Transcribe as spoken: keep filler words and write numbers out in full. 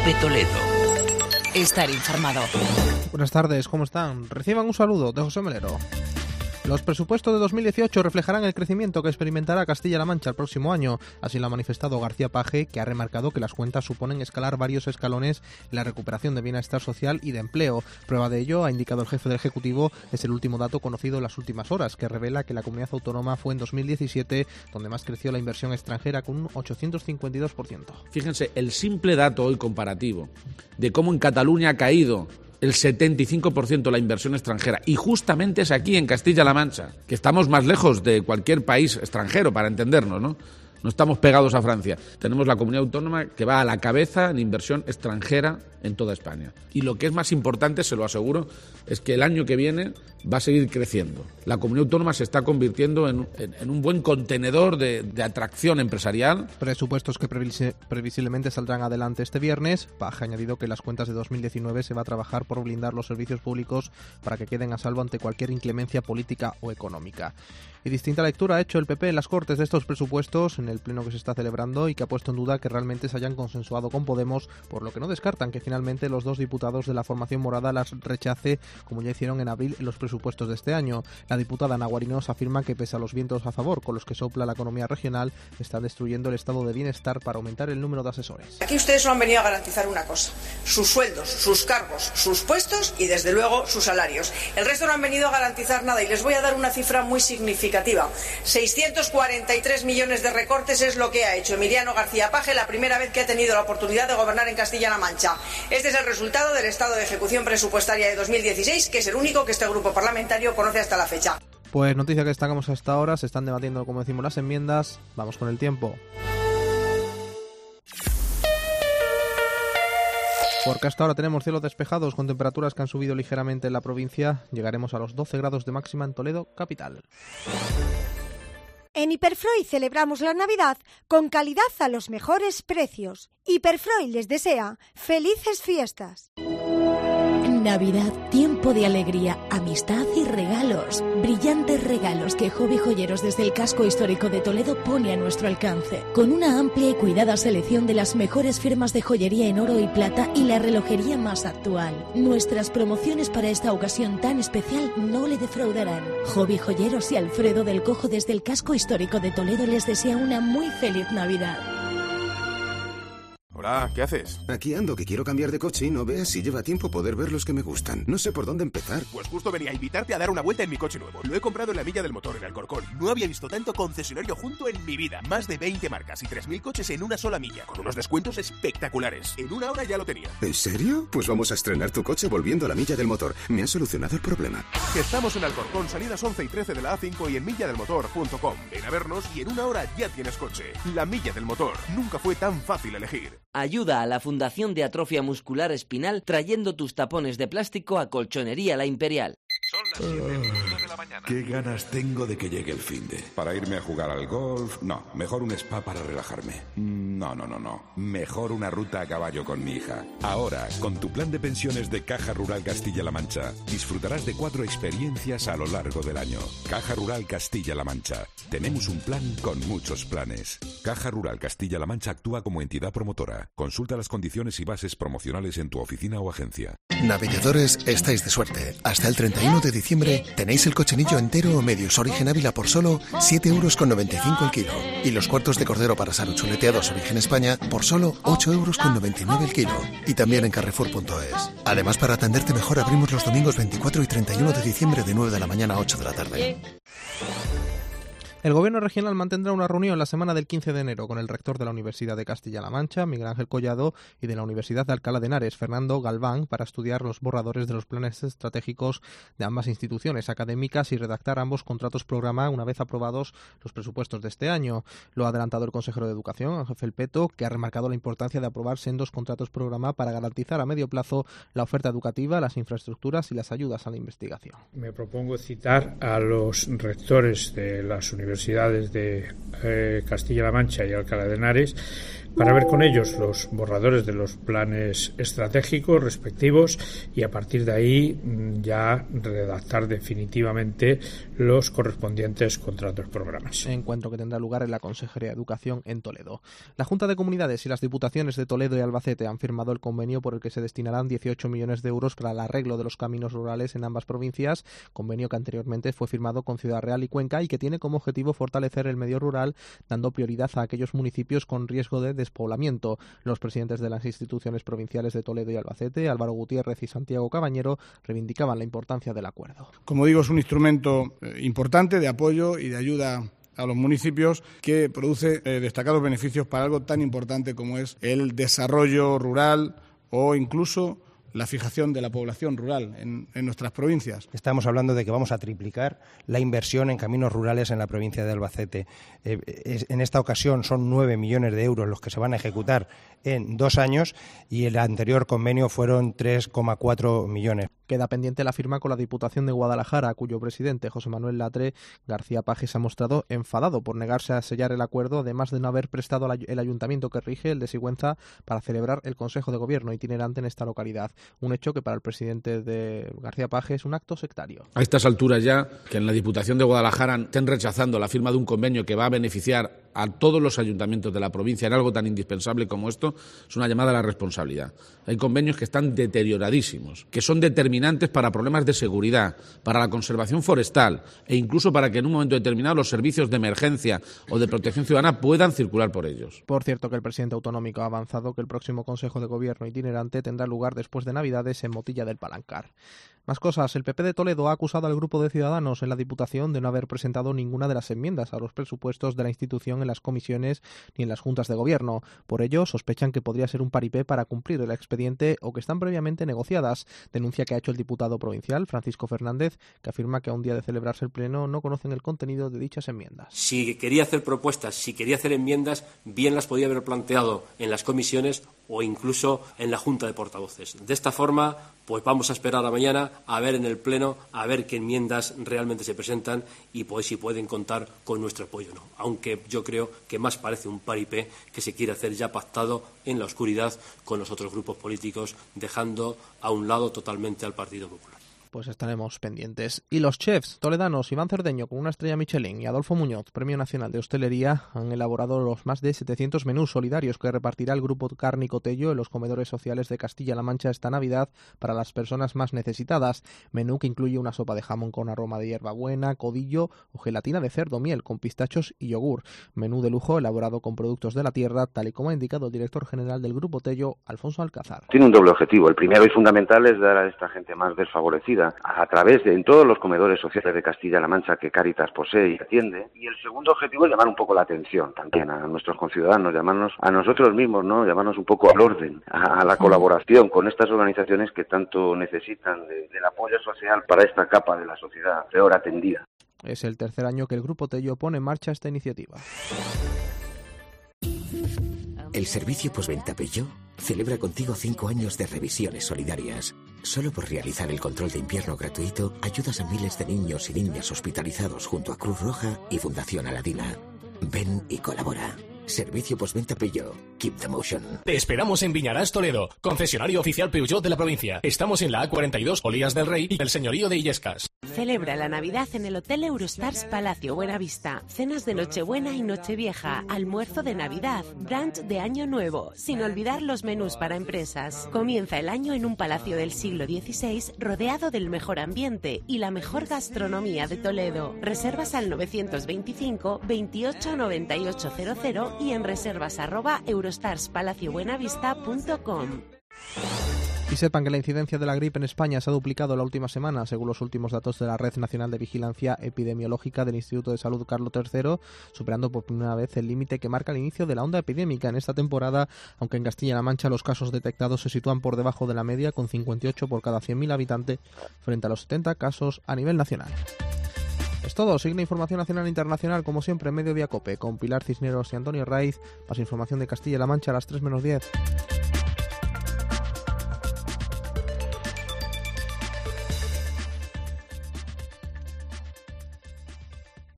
Cope Toledo. Estar informado. Buenas tardes, ¿cómo están? Reciban un saludo de José Melero. Los presupuestos de dos mil dieciocho reflejarán el crecimiento que experimentará Castilla-La Mancha el próximo año. Así lo ha manifestado García Page, que ha remarcado que las cuentas suponen escalar varios escalones en la recuperación de bienestar social y de empleo. Prueba de ello, ha indicado el jefe del Ejecutivo, es el último dato conocido en las últimas horas, que revela que la comunidad autónoma fue en dos mil diecisiete donde más creció la inversión extranjera, con un ochocientos cincuenta y dos por ciento. Fíjense, el simple dato hoy comparativo de cómo en Cataluña ha caído el setenta y cinco por ciento la inversión extranjera, y justamente es aquí en Castilla-La Mancha, que estamos más lejos de cualquier país extranjero, para entendernos, ¿no? No estamos pegados a Francia. Tenemos la comunidad autónoma que va a la cabeza en inversión extranjera en toda España. Y lo que es más importante, se lo aseguro, es que el año que viene va a seguir creciendo. La comunidad autónoma se está convirtiendo en, en, en un buen contenedor de, de atracción empresarial. Presupuestos que previs- previsiblemente saldrán adelante este viernes. Page ha añadido que las cuentas de dos mil diecinueve se va a trabajar por blindar los servicios públicos para que queden a salvo ante cualquier inclemencia política o económica. Y distinta lectura ha hecho el P P en las Cortes de estos presupuestos en el pleno que se está celebrando, y que ha puesto en duda que realmente se hayan consensuado con Podemos, por lo que no descartan que finalmente los dos diputados de la formación morada las rechace, como ya hicieron en abril en los presupuestos de este año. La diputada Naguarinos afirma que pese a los vientos a favor con los que sopla la economía regional, está destruyendo el estado de bienestar para aumentar el número de asesores. Aquí ustedes solo han venido a garantizar una cosa: sus sueldos, sus cargos, sus puestos y desde luego sus salarios. El resto no han venido a garantizar nada, y les voy a dar una cifra muy significativa. seiscientos cuarenta y tres millones de recortes es lo que ha hecho Emiliano García Page la primera vez que ha tenido la oportunidad de gobernar en Castilla-La Mancha. Este es el resultado del estado de ejecución presupuestaria de dos mil dieciséis, que es el único que este grupo parlamentario conoce hasta la fecha. Pues noticia que destacamos hasta ahora, se están debatiendo, como decimos, las enmiendas. Vamos con el tiempo. Porque hasta ahora tenemos cielos despejados con temperaturas que han subido ligeramente en la provincia. Llegaremos a los doce grados de máxima en Toledo capital. En Hiperfroy celebramos la Navidad con calidad a los mejores precios. Hiperfroy les desea felices fiestas. Navidad, tiempo de alegría, amistad y regalos. Brillantes regalos que Hobby Joyeros desde el casco histórico de Toledo pone a nuestro alcance. Con una amplia y cuidada selección de las mejores firmas de joyería en oro y plata y la relojería más actual. Nuestras promociones para esta ocasión tan especial no le defraudarán. Hobby Joyeros y Alfredo del Cojo desde el casco histórico de Toledo les desea una muy feliz Navidad. Hola, ¿qué haces? Aquí ando, que quiero cambiar de coche y no veas si lleva tiempo poder ver los que me gustan. No sé por dónde empezar. Pues justo venía a invitarte a dar una vuelta en mi coche nuevo. Lo he comprado en la Milla del Motor, en Alcorcón. No había visto tanto concesionario junto en mi vida. Más de veinte marcas y tres mil coches en una sola milla, con unos descuentos espectaculares. En una hora ya lo tenía. ¿En serio? Pues vamos a estrenar tu coche volviendo a la Milla del Motor. Me ha solucionado el problema. Estamos en Alcorcón, salidas once y trece de la A cinco y en milla del motor punto com. Ven a vernos y en una hora ya tienes coche. La Milla del Motor. Nunca fue tan fácil elegir. Ayuda a la Fundación de Atrofia Muscular Espinal trayendo tus tapones de plástico a Colchonería La Imperial. Son las siete y uno de la mañana. Qué ganas tengo de que llegue el finde. Para irme a jugar al golf, no. Mejor un spa para relajarme. No, no, no, no. Mejor una ruta a caballo con mi hija. Ahora, con tu plan de pensiones de Caja Rural Castilla-La Mancha, disfrutarás de cuatro experiencias a lo largo del año. Caja Rural Castilla-La Mancha. Tenemos un plan con muchos planes. Caja Rural Castilla-La Mancha actúa como entidad promotora. Consulta las condiciones y bases promocionales en tu oficina o agencia. Navigadores, estáis de suerte. Hasta el treinta y uno de diciembre tenéis el cochinillo entero o medios Origen Ávila por solo siete euros con noventa y cinco el kilo. Y los cuartos de cordero para asar o chuleteados Origen España por solo ocho euros con noventa y nueve el kilo. Y también en carrefour punto es. Además, para atenderte mejor, abrimos los domingos veinticuatro y treinta y uno de diciembre de nueve de la mañana a ocho de la tarde. El Gobierno regional mantendrá una reunión la semana del quince de enero con el rector de la Universidad de Castilla-La Mancha, Miguel Ángel Collado, y de la Universidad de Alcalá de Henares, Fernando Galván, para estudiar los borradores de los planes estratégicos de ambas instituciones académicas y redactar ambos contratos programa una vez aprobados los presupuestos de este año. Lo ha adelantado el consejero de Educación, Ángel Felpeto, que ha remarcado la importancia de aprobar sendos contratos programa para garantizar a medio plazo la oferta educativa, las infraestructuras y las ayudas a la investigación. Me propongo citar a los rectores de las universidades universidades de eh, Castilla-La Mancha y Alcalá de Henares para ver con ellos los borradores de los planes estratégicos respectivos y a partir de ahí ya redactar definitivamente los correspondientes contratos programas. Encuentro que tendrá lugar en la Consejería de Educación en Toledo. La Junta de Comunidades y las Diputaciones de Toledo y Albacete han firmado el convenio por el que se destinarán dieciocho millones de euros para el arreglo de los caminos rurales en ambas provincias, convenio que anteriormente fue firmado con Ciudad Real y Cuenca y que tiene como objetivo fortalecer el medio rural, dando prioridad a aquellos municipios con riesgo de despoblamiento. Los presidentes de las instituciones provinciales de Toledo y Albacete, Álvaro Gutiérrez y Santiago Cabañero, reivindicaban la importancia del acuerdo. Como digo, es un instrumento importante de apoyo y de ayuda a los municipios que produce eh, destacados beneficios para algo tan importante como es el desarrollo rural o incluso la fijación de la población rural en, en nuestras provincias. Estamos hablando de que vamos a triplicar la inversión en caminos rurales en la provincia de Albacete. Eh, es, en esta ocasión son nueve millones de euros los que se van a ejecutar en dos años y el anterior convenio fueron tres coma cuatro millones. Queda pendiente la firma con la Diputación de Guadalajara, cuyo presidente, José Manuel Latre García Paje, se ha mostrado enfadado por negarse a sellar el acuerdo, además de no haber prestado el ayuntamiento que rige, el de Sigüenza, para celebrar el Consejo de Gobierno itinerante en esta localidad. Un hecho que para el presidente de García Paje es un acto sectario. A estas alturas ya, que en la Diputación de Guadalajara estén rechazando la firma de un convenio que va a beneficiar a todos los ayuntamientos de la provincia en algo tan indispensable como esto, es una llamada a la responsabilidad. Hay convenios que están deterioradísimos, que son determinantes para problemas de seguridad, para la conservación forestal e incluso para que en un momento determinado los servicios de emergencia o de protección ciudadana puedan circular por ellos. Por cierto, que el presidente autonómico ha avanzado que el próximo Consejo de Gobierno itinerante tendrá lugar después de Navidades en Motilla del Palancar. Más cosas. El P P de Toledo ha acusado al grupo de Ciudadanos en la Diputación de no haber presentado ninguna de las enmiendas a los presupuestos de la institución en las comisiones ni en las juntas de gobierno. Por ello, sospechan que podría ser un paripé para cumplir el expediente o que están previamente negociadas. Denuncia que ha hecho el diputado provincial, Francisco Fernández, que afirma que a un día de celebrarse el pleno no conocen el contenido de dichas enmiendas. Si quería hacer propuestas, si quería hacer enmiendas, bien las podía haber planteado en las comisiones o incluso en la Junta de Portavoces. De esta forma, pues vamos a esperar a mañana a ver en el Pleno, a ver qué enmiendas realmente se presentan y pues si pueden contar con nuestro apoyo o no. Aunque yo creo que más parece un paripé que se quiere hacer ya pactado en la oscuridad con los otros grupos políticos, dejando a un lado totalmente al Partido Popular. Pues estaremos pendientes. Y los chefs toledanos Iván Cerdeño, con una estrella Michelin, y Adolfo Muñoz, Premio Nacional de Hostelería, han elaborado los más de setecientos menús solidarios que repartirá el Grupo Cárnico Tello en los comedores sociales de Castilla-La Mancha esta Navidad para las personas más necesitadas. Menú que incluye una sopa de jamón con aroma de hierbabuena, codillo o gelatina de cerdo, miel con pistachos y yogur. Menú de lujo elaborado con productos de la tierra, tal y como ha indicado el director general del Grupo Tello, Alfonso Alcázar. Tiene un doble objetivo. El primero y fundamental es dar a esta gente más desfavorecida a través de en todos los comedores sociales de Castilla-La Mancha que Cáritas posee y atiende. Y el segundo objetivo es llamar un poco la atención también a nuestros conciudadanos, llamarnos a nosotros mismos, ¿no? Llamarnos un poco al orden, a, a la colaboración con estas organizaciones que tanto necesitan de, del apoyo social para esta capa de la sociedad peor atendida. Es el tercer año que el Grupo Tello pone en marcha esta iniciativa. El servicio postventa Peugeot celebra contigo cinco años de revisiones solidarias. Solo por realizar el control de invierno gratuito ayudas a miles de niños y niñas hospitalizados junto a Cruz Roja y Fundación Aladina. Ven y colabora. Servicio postventa Peugeot. Keep the motion. Te esperamos en Viñarás, Toledo, concesionario oficial Peugeot de la provincia. Estamos en la A cuarenta y dos, Olías del Rey y el Señorío de Illescas. Celebra la Navidad en el Hotel Eurostars Palacio Buenavista. Cenas de Nochebuena y Nochevieja, almuerzo de Navidad, brunch de Año Nuevo, sin olvidar los menús para empresas. Comienza el año en un palacio del siglo dieciséis rodeado del mejor ambiente y la mejor gastronomía de Toledo. Reservas al novecientos veinticinco veintiocho noventa y ocho cero cero y en reservas arroba eurostars palacio buenavista punto com. Y sepan que la incidencia de la gripe en España se ha duplicado la última semana, según los últimos datos de la Red Nacional de Vigilancia Epidemiológica del Instituto de Salud Carlos tercero, superando por primera vez el límite que marca el inicio de la onda epidémica en esta temporada, aunque en Castilla-La Mancha los casos detectados se sitúan por debajo de la media, con cincuenta y ocho por cada cien mil habitantes, frente a los setenta casos a nivel nacional. Es todo. Sigue la información nacional e internacional, como siempre, en Mediodía Cope, con Pilar Cisneros y Antonio Raiz. Más información de Castilla-La Mancha a las tres menos diez.